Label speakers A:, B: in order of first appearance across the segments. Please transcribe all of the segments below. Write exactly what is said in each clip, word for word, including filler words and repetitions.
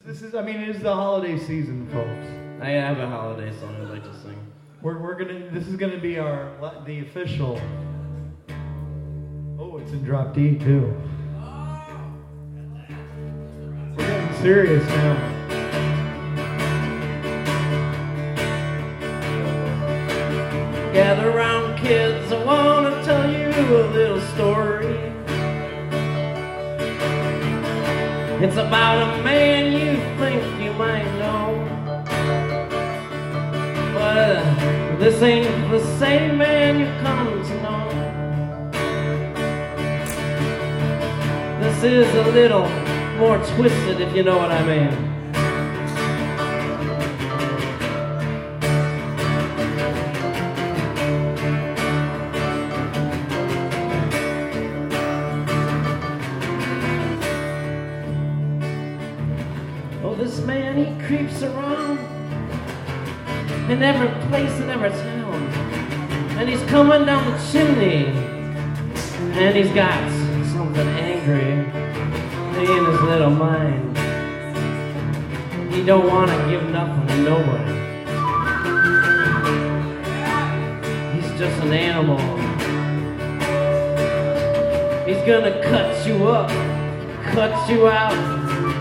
A: this is, I mean, it is the holiday season, folks.
B: I have a holiday song I'd like to sing.
A: We're, we're gonna, this is gonna be our, the official. Oh, it's in drop D too. We're getting serious now.
B: Gather round, kids, I want to tell you a little story. It's about a man you think you might know, but uh, this ain't the same man you come to know. This is a little more twisted, if you know what I mean. This man, he creeps around in every place in every town, and he's coming down the chimney, and he's got something angry in his little mind. He don't want to give nothing to nobody. He's just an animal. He's gonna cut you up, cut you out,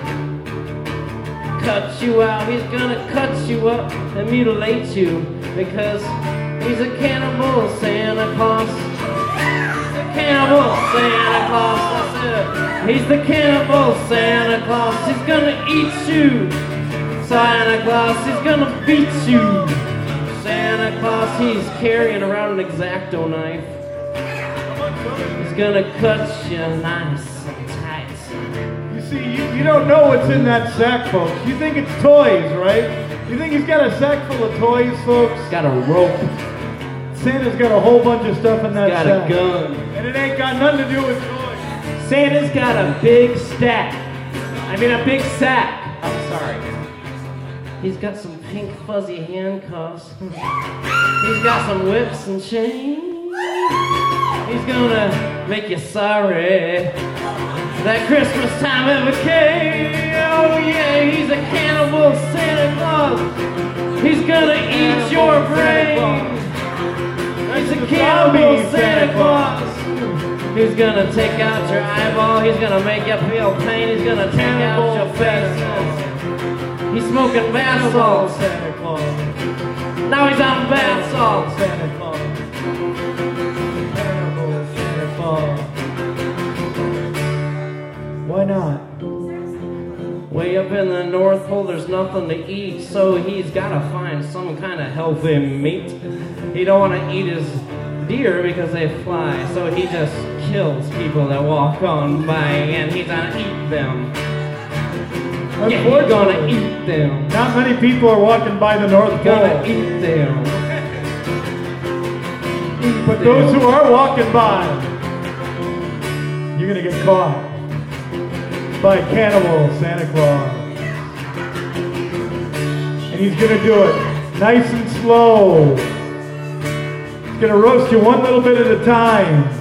B: cut you out. He's gonna cut you up and mutilate you because he's a cannibal Santa Claus. He's a cannibal Santa Claus, that's it. He's the cannibal Santa Claus. He's gonna eat you, Santa Claus. He's gonna beat you, Santa Claus. He's carrying around an X-Acto knife. He's gonna cut you nice and tight.
A: See, you, you don't know what's in that sack, folks. You think it's toys, right? You think he's got a sack full of toys, folks?
B: Got a rope.
A: Santa's got a whole bunch of stuff in that
B: got
A: sack.
B: Got a gun.
A: And it ain't got nothing to do with toys.
C: Santa's got a big stack. I mean a big sack. I'm sorry.
B: He's got some pink fuzzy handcuffs. He's got some whips and chains. He's gonna make you sorry that Christmas time ever came. Oh yeah, he's a cannibal Santa Claus. He's gonna eat your brain. He's a cannibal Santa Claus. He's gonna take out your eyeball. He's gonna make you feel pain. He's gonna take out your face. He's smoking bath salts.
A: Santa Claus.
B: Now he's on bath salts.
A: Santa Claus. Cannibal Santa Claus. Why not?
B: Way up in the North Pole, there's nothing to eat, so he's got to find some kind of healthy meat. He don't want to eat his deer because they fly, so he just kills people that walk on by, and he's gonna eat them. Yeah, he's gonna eat them.
A: Not many people are walking by the North Pole.
B: Gonna eat them. Eat
A: but
B: them.
A: those who are walking by, you're gonna get caught by cannibal Santa Claus. And he's gonna do it nice and slow. He's gonna roast you one little bit at a time.